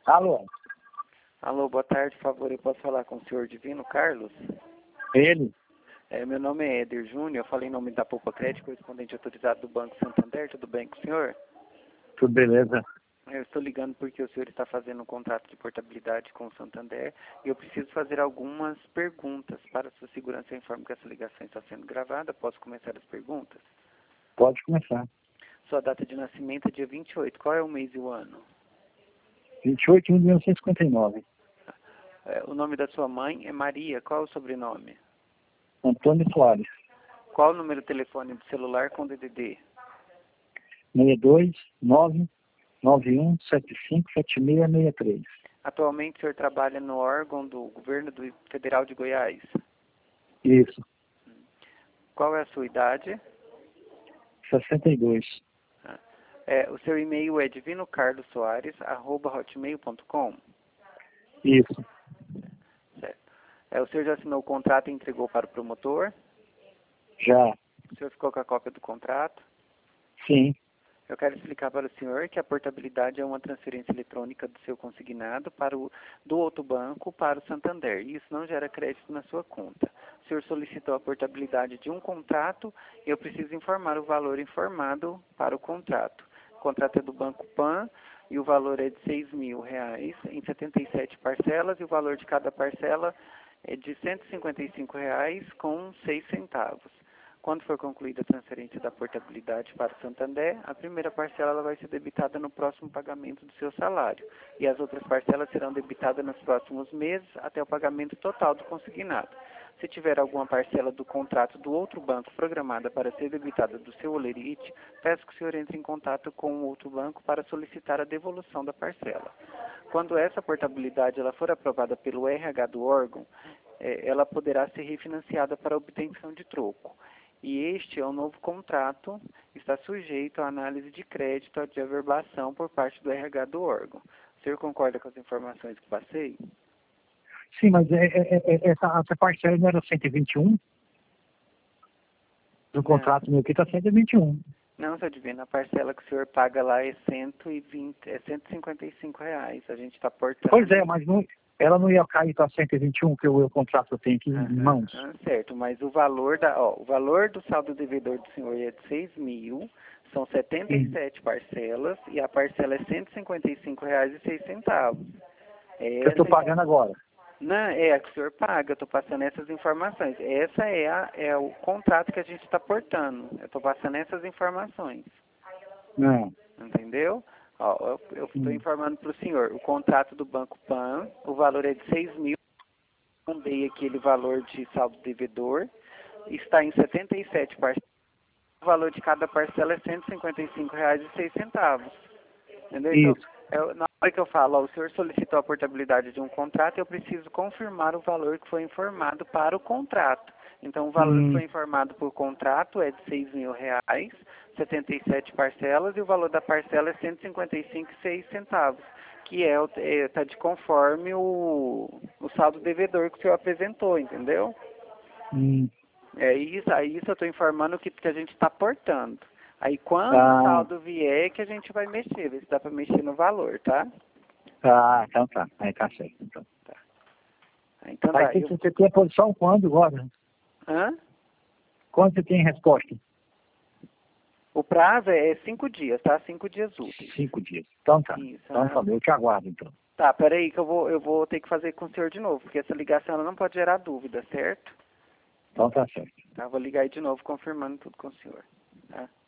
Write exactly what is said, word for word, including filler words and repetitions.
Alô? Alô, boa tarde, por favor, eu posso falar com o senhor Divino Carlos? Ele? É, meu nome é Éder Júnior, eu falei em nome da Poupa Crédito, correspondente autorizado do Banco Santander, tudo bem com o senhor? Tudo beleza? Eu estou ligando porque o senhor está fazendo um contrato de portabilidade com o Santander e eu preciso fazer algumas perguntas. Para sua segurança, eu informo que essa ligação está sendo gravada. Posso começar as perguntas? Pode começar. Sua data de nascimento é dia vinte e oito. Qual é o mês e o ano? vinte e oito de mil novecentos e cinquenta e nove. É, o nome da sua mãe é Maria. Qual é o sobrenome? Antônio Soares. Qual o número de telefone do celular com D D D? seis dois nove nove um sete cinco sete seis seis três. Atualmente o senhor trabalha no órgão do governo do Federal de Goiás. Isso. Qual é a sua idade? sessenta e dois. É, o seu e-mail é divinocarlosoares arroba hotmail ponto com. Isso. Certo. É, o senhor já assinou o contrato e entregou para o promotor? Já. O senhor ficou com a cópia do contrato? Sim. Eu quero explicar para o senhor que a portabilidade é uma transferência eletrônica do seu consignado para o, do outro banco para o Santander. E isso não gera crédito na sua conta. O senhor solicitou a portabilidade de um contrato e eu preciso informar o valor informado para o contrato. O contrato é do Banco Pan e o valor é de seis mil reais em setenta e sete parcelas e o valor de cada parcela é de cento e cinquenta e cinco reais com seis centavos. Quando for concluída a transferência da portabilidade para o Santander, a primeira parcela ela vai ser debitada no próximo pagamento do seu salário e as outras parcelas serão debitadas nos próximos meses até o pagamento total do consignado. Se tiver alguma parcela do contrato do outro banco programada para ser debitada do seu holerite, peço que o senhor entre em contato com o outro banco para solicitar a devolução da parcela. Quando essa portabilidade ela for aprovada pelo R H do órgão, eh, ela poderá ser refinanciada para obtenção de troco. E este é um novo contrato, está sujeito à análise de crédito de averbação por parte do R H do órgão. O senhor concorda com as informações que passei? Sim, mas é, é, é, essa, essa parcela não era cento e vinte e um? Do contrato meu aqui está cento e vinte e um. Não, seu Divino, a parcela que o senhor paga lá é cento e vinte, é cento e cinquenta e cinco reais. A gente está portando. Pois é, mas não, ela não ia cair para cento e vinte e um, que o, o contrato tem aqui em mãos. Ah, certo, mas o valor da, ó, o valor do saldo devedor do senhor é de seis mil, são setenta e sete parcelas e a parcela é cento e cinquenta e cinco reais e seis centavos. Que eu estou pagando agora. Não, é a que o senhor paga, eu estou passando essas informações. Essa é, a, é o contrato que a gente está portando. Eu estou passando essas informações. Não. Entendeu? Ó, eu estou Hum. informando para o senhor, o contrato do Banco Pan, o valor é de seis mil, mandei aquele valor de saldo devedor, está em setenta e sete parcelas, o valor de cada parcela é cento e cinquenta e cinco reais e seis centavos. Entendeu? Então, Isso. eu, na hora que eu falo, ó, o senhor solicitou a portabilidade de um contrato, eu preciso confirmar o valor que foi informado para o contrato. Então, o valor Hum. que foi informado por contrato é de seis mil reais, setenta e sete parcelas, e o valor da parcela é cento e cinquenta e cinco reais e seis centavos, que é está é, tá de conforme o, o saldo devedor que o senhor apresentou, entendeu? Hum. É isso, aí isso eu estou informando que, que a gente está portando. Aí quando Ah. o saldo vier que a gente vai mexer, ver se dá para mexer no valor, tá? Ah, então tá. Aí tá certo. Então, Tá. Então aí tá. você, Eu... você tem a posição quando agora? Hã? Quando você tem resposta? O prazo é cinco dias, tá? Cinco dias úteis. Cinco dias. Então tá. Isso, Então ah. tá, eu te aguardo então. Tá, peraí que eu vou, eu vou ter que fazer com o senhor de novo, porque essa ligação ela não pode gerar dúvida, certo? Então tá certo. Tá, vou ligar aí de novo confirmando tudo com o senhor. Tá?